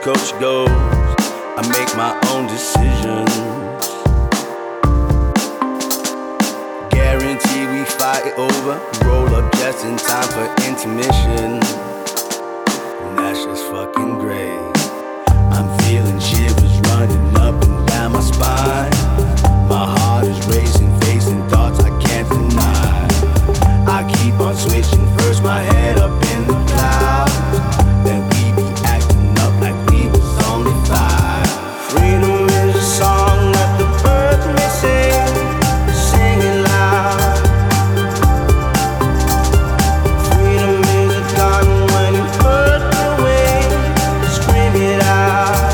coach goes. I make my own decisions. Guarantee we fight it over. Roll up just in time for intermission. And that's just fucking great. I'm feeling shivers running up and down my spine. My heart is racing, facing thoughts I can't deny. I keep on switching, first my head up in the clouds, then we be acting up like we was only 5. Freedom is a song that the birds may sing, sing it loud. Freedom is a gun when you put away, scream it out.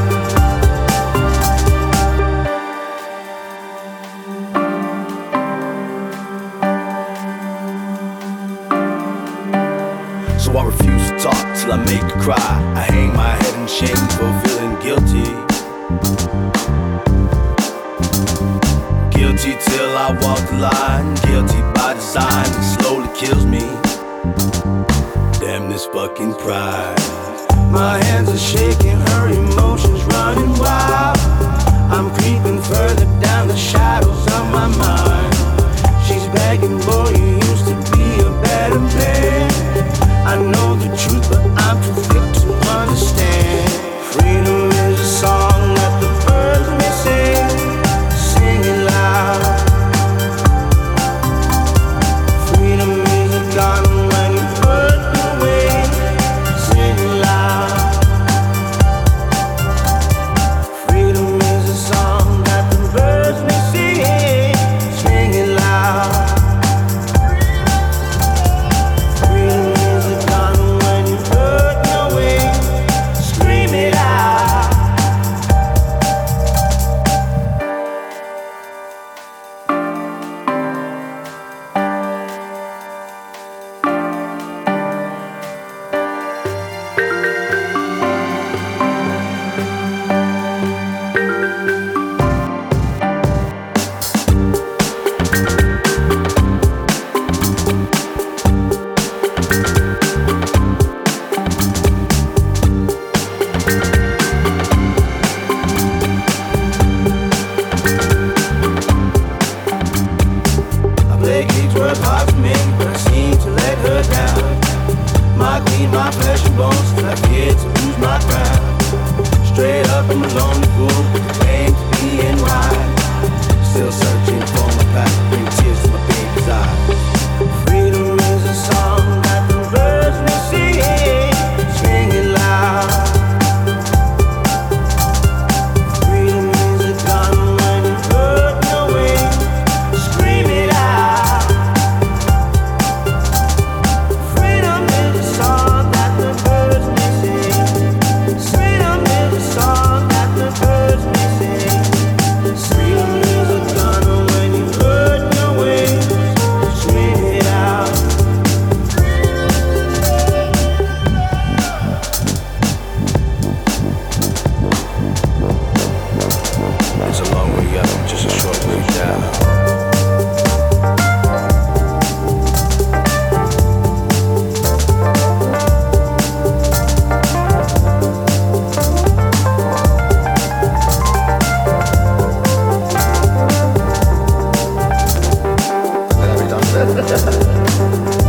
So I refuse to talk till I make her cry. I hang my head in shame for feeling guilty. Guilty till I walk the line. Guilty by design, it slowly kills me. Damn this fucking pride. My hands are shaking, her emotions running wild. I'm creeping further down the shadows of my mind. She's begging, boy, you used to be a better man. I know the truth, but I'm too thick to understand. Freedom is a song that the birds may sing, sing it loud. Freedom is a gun when you put away, sing it loud. Freedom is a song that the birds may sing, sing it loud. Freedom is a gun when you hurt your way, scream it out. I play gigs worth hard for me, but I seem to let her down. My queen, my flesh and bones, till I fear to lose my crown. Straight up, I'm a lonely fool, with the pain to being right. Still searching for my path, bring tears to my baby's eyes. Freedom is a song that the birds may sing, sing it loud. Freedom is a gun when you hurt your way, scream it out. Freedom is a song that the birds may sing. Freedom is a song that the birds may sing. Freedom is a gun when you hurt your way, scream it out. It's a long way up, just a short way down. That we done.